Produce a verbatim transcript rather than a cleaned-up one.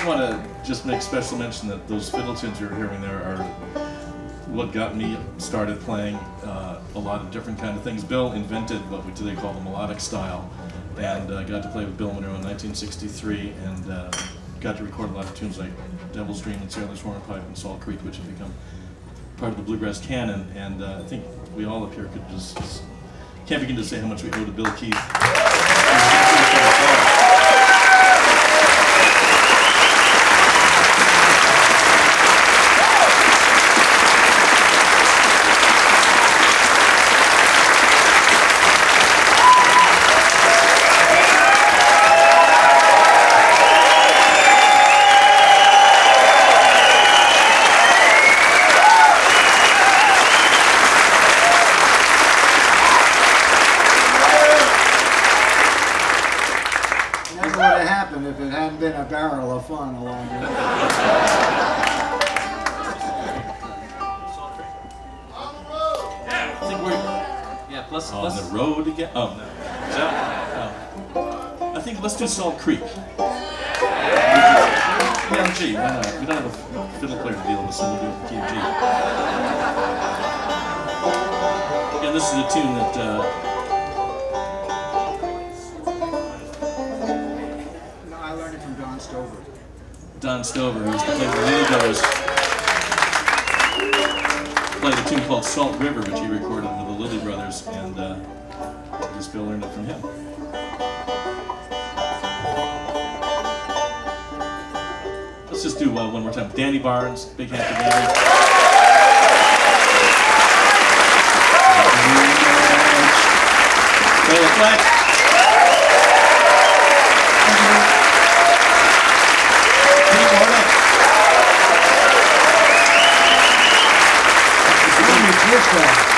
did want to just make special mention that those fiddle tunes you're hearing there are what got me started playing uh, a lot of different kind of things. Bill invented what we today call the melodic style, and uh, got to play with Bill Monroe in nineteen sixty-three, and uh, got to record a lot of tunes like Devil's Dream and Sailor's Hornpipe and Salt Creek, which have become part of the bluegrass canon. And uh, I think we all up here could just, just can't begin to say how much we owe to Bill Keith. If it hadn't been a barrel of fun along the way. I think we're yeah, let's, on let's, the road again. Oh, no. Is that, oh. I think let's do Salt Creek. Key of G, why not? We don't have a fiddle player to deal with, so we'll do it with key of G. Yeah, this is a tune that uh, Don Stover. Don Stover, who used to play with the Lilly Brothers, played a tune called Salt River, which he recorded with the Lilly Brothers, and uh, this Bill learned it from him. Let's just do uh, one more time. Danny Barnes, big hand for Danny. Taylor Flex. This guy.